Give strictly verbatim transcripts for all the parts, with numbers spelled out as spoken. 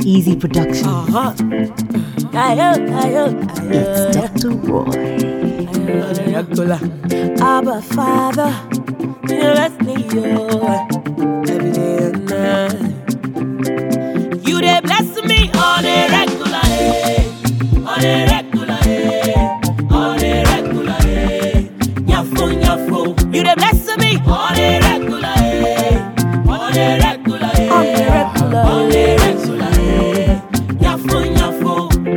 Easy Productions. Uh-huh. It's Doctor Roy. Abba Father, you bless me every day and night. You dey bless me on a regular, eh, on a regular, eh, on a regular, eh. Nyafo, nyafo. You dey bless me on a regular, eh, on a regular, eh, on a regular, on a regular, eh. Nyafo, nyafo.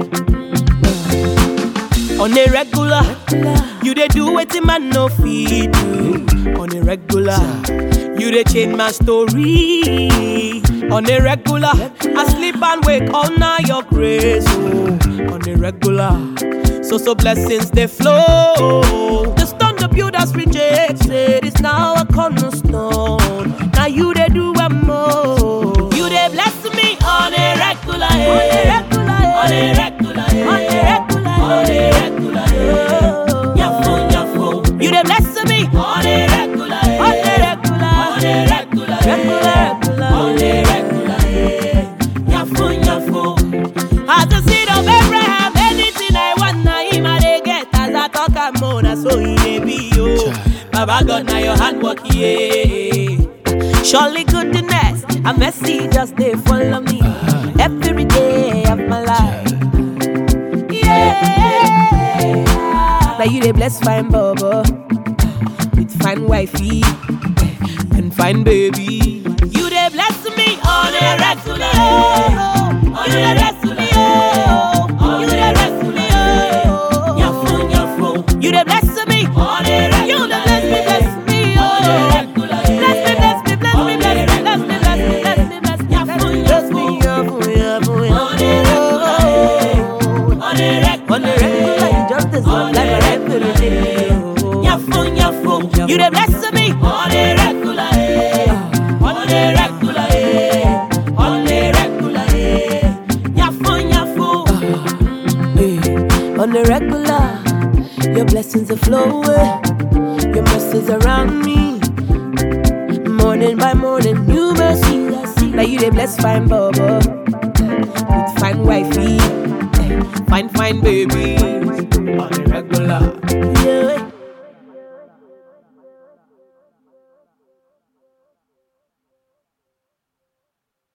On a regular, you dey do wetin man no fit do. On a regular, you dey change my story. On a regular, I sleep and wake all night your grace. Oh, on a regular, so so blessings they flow. The stone the builders rejected is now a cornerstone. Now you they do a more. You they bless me on a regular, eh. on a regular, on a regular, eh. on a regular, on a regular. Nyafo, nyafo. You they bless me on a regular, on a regular, on a regular, regular, on a regular. Nyafo, nyafo. As the seed of Abraham, anything I want, now him I dey get. As I talk, I'm on, so he may be yo. Baba God, now your hand work, yeah. Surely goodness and mercy just they follow me every day of my life. Yeah. Now you they bless fine Baba with fine wifey and fine baby. You they bless me on a regular, on a regular, on a regular. Nyafo, nyafo. You they bless me on a regular. You they bless me, bless me on a regular. Bless me, bless me, bless me, bless me, bless me, bless me, bless me, bless me, bless me, bless me, nyafo, nyafo, on a regular, on a regular, on a regular. You just deserve like a regular day. Nyafo, nyafo. You they bless me on a regular, on a regular, on a regular. Nyafo, nyafo. On a regular, your blessings are flowing, your mercies around me. Morning by morning, new mercies I see. Now you they bless fine Baba with fine wifey, fine fine baby. On a